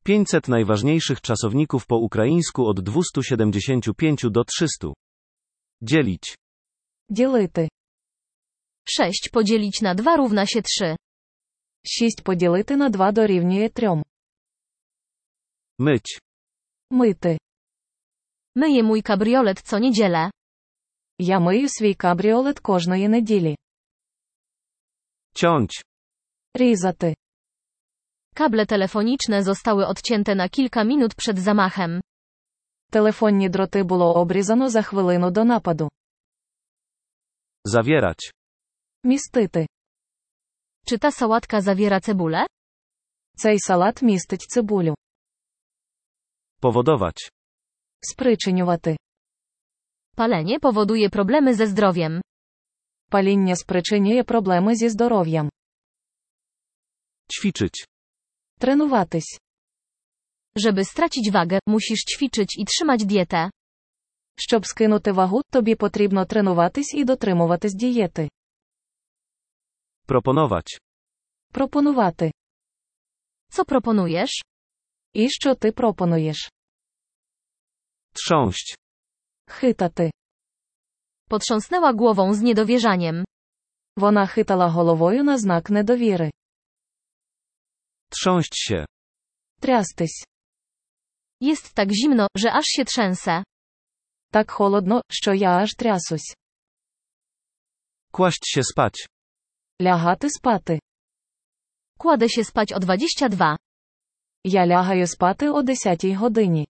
500 najważniejszych czasowników po ukraińsku od 275 do 300. Dzielić. Ділити. 6 podzielić na 2 równa się 3. 6 поділити на 2 дорівнює 3. Myć. Мити. Myję mój kabriolet co niedzielę. Я мию свій кабріолет кожної неділі. Ciąć. Різати. Kable telefoniczne zostały odcięte na kilka minut przed zamachem. Телефонні дроти було обрізано за хвилину до нападу. Zawierać. Містити. Czy ta sałatka zawiera cebulę? Цей салат містить цибулю. Powodować. Спричинювати. Palenie powoduje problemy ze zdrowiem. Паління спричинює проблеми зі здоров'ям. Ćwiczyć. Тренуватись. Żeby stracić wagę, musisz ćwiczyć i trzymać dietę. Щоб скинути вагу, тобі потрібно тренуватись і дотримуватись дієти. Proponować. Пропонувати. Co proponujesz? І що ти пропонуєш? Trząść. Хитати. Potrząsnęła głową z niedowierzaniem. Вона хитала головою на знак недовіри. Trząść się. Трястись. Jest tak zimno, że aż się trzęsę. Так холодно, що я аж трясусь. Kłaść się spać. Лягати спати. Kładę się spać o 22. Я лягаю спати о 10 годині.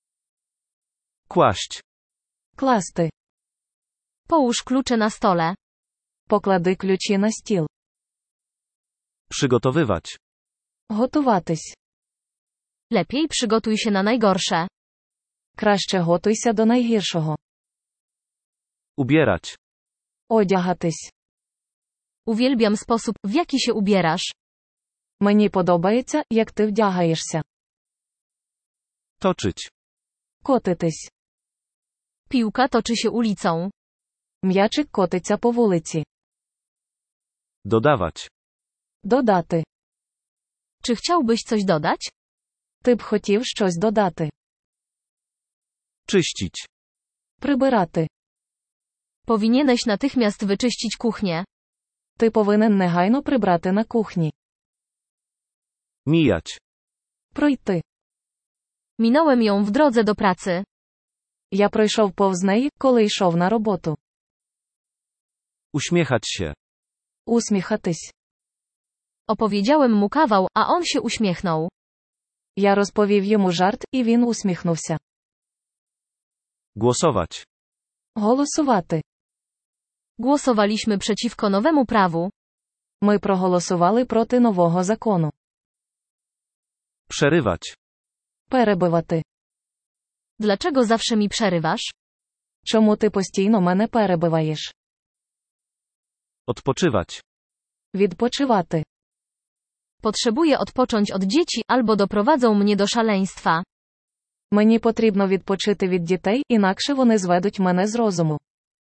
Kłaść. Класти. Połóż klucze na stole. Поклади ключі на стіл. Przygotowywać. Готуватись. Lepiej przygotuj się na najgorsze. Краще готуйся до найгіршого. Ubierać. Одягатись. Uwielbiam sposób, w jaki się ubierasz. Мені подобається, як ти вдягаєшся. Toczyć. Котитись. Piłka toczy się ulicą. М'ячик котиться по вулиці. Dodawać. Додати. Czy chciałbyś coś dodać? Ти б хотів щось додати. Czyścić. Прибирати. Powinieneś natychmiast wyczyścić kuchnię. Ти повинен негайно прибрати на кухні. Mijać. Пройти. Minąłem ją w drodze do pracy. Я пройшов повз неї, коли йшов на роботу. Uśmiechać się. Усміхатись. Opowiedziałem mu kawał, a on się uśmiechnął. Я розповів йому жарт, і він усміхнувся. Głosować. Голосувати. Głosowaliśmy przeciwko nowemu prawu. Ми проголосували проти нового закону. Przerywać. Перебивати. Dlaczego zawsze mi przerywasz? Чому ти постійно мене перебиваєш? Odpoczywać. Відпочивати. Potrzebuję odpocząć od dzieci, albo doprowadzą mnie do szaleństwa. Мені потрібно відпочити від дітей, інакше вони зведуть мене з розуму.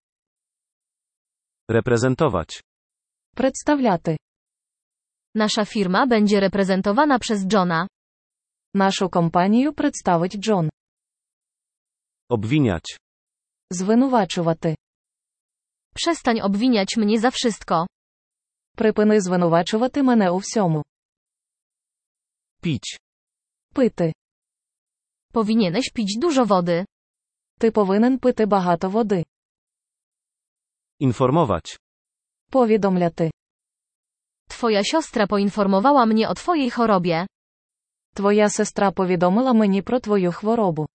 Reprezentować. Представляти. Nasza firma będzie reprezentowana przez Johna. Нашу компанію представить Джон. Obwiniać. Звинувачувати. Przestań obwiniać mnie za wszystko. Припини звинувачувати мене у всьому. Pić. Пити. Powinieneś pić dużo wody. Ти повинен пити багато води. Informować. Повідомляти. Twoja siostra poinformowała mnie o twojej chorobie. Твоя сестра повідомила мені про твою хворобу.